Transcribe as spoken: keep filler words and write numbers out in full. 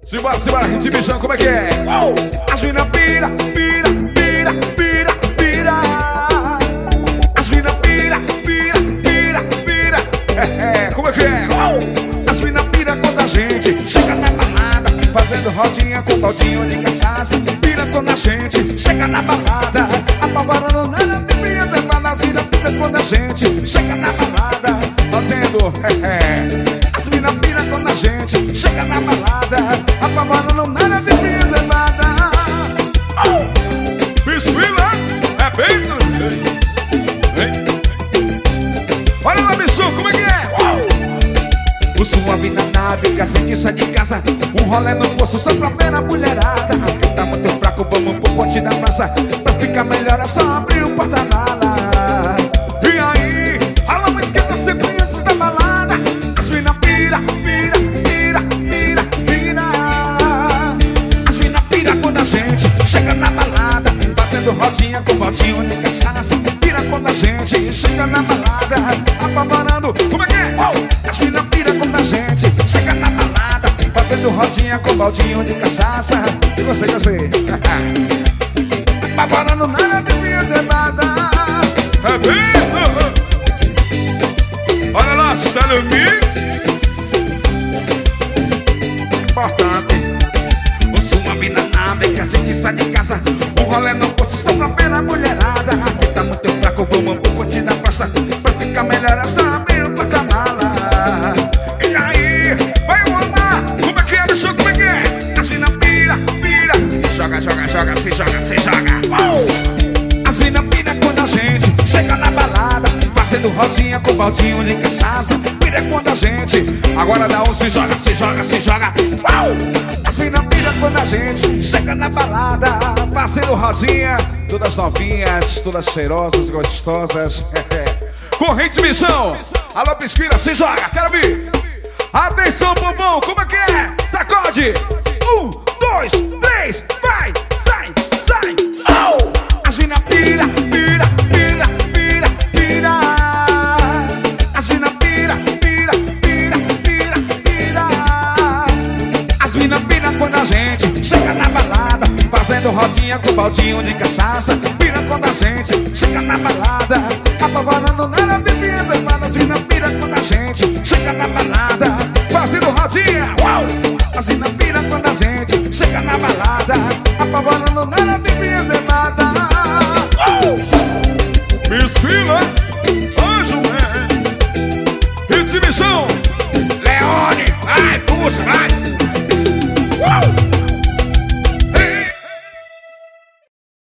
Simbora, simbora, ritmizão, como é que é? Oh! As mina pira, pira, pira, pira, pira. As mina pira, pira, pira, pira. É, é, como é que é? Oh! As mina pira quando a gente chega na balada, fazendo rodinha com baldinho de cachaça. Pira quando a gente chega na balada, apavorando nada, bebinha levada. As mina pira quando a gente chega na balada, fazendo, é, é. As mina pira quando a gente chega na balada, apavorando nada, bebinha levada. Oh! Bismillah, é bem doido. Olha lá, bicho, como é que é? Oh! O suave na nave, que a gente sai de casa, um rolê no poço só pra ver a mulherada. Aqui tá muito fraco, vamos pro ponte da praça. Pra ficar melhor é só abrir o porta-mala. E aí, rola uma esquenta sempre antes da balada. As mina pira, pira, pira, pira, pira. As mina pira quando a gente chega na balada, fazendo rodinha com baldinho de cachaça. Pira quando a gente chega na balada, apavorando, como é que é? Oh! As mina pira quando a gente chega na balada, fazendo rodinha com baldinho de cachaça. E você, você apavorando nada, bebinha levada. É bem... Olha lá, Célio Mix. Importante. O suave na nave, que a gente sai de casa, um rolê no poço só pra ver a mulherada. Aqui tá muito fraco, vamos pro ponte da praça. Pra ficar melhor é só abrir o porta-mala. E aí, vai rolar, como é que é, bicho, como é que é? As mina pira, pira, joga, joga, joga, se joga, se joga. Oh! As mina pira quando a gente chega na balada, fazendo rodinha com baldinho de cachaça. Pira quando a gente, agora dá um se joga, se joga, se joga. Oh! As mina pira quando a gente chega na balada, fazendo rodinha, todas novinhas, todas cheirosas, gostosas. Com ritmizão. Alô, Pisquira, se joga, quero vir. Atenção, pombom, como é que é? Sacode. Um, dois, três, vai, sai, sai. Oh! As mina pira, pira, pira, pira, pira. As mina pira, pira, pira, pira, pira. As mina pira quando a gente chega na balada, fazendo rodinha com baldinho de cachaça. Pira quando a gente chega na balada, apavorando nada, bebinha levada. As mina pira quando a gente chega na balada, fazendo rodinha. Uau! As mina pira quando a gente chega na balada, apavorando nada, bebinha levada. Bisquila, Anjo, é. Ritmizão, Leone, vai, puxa, vai.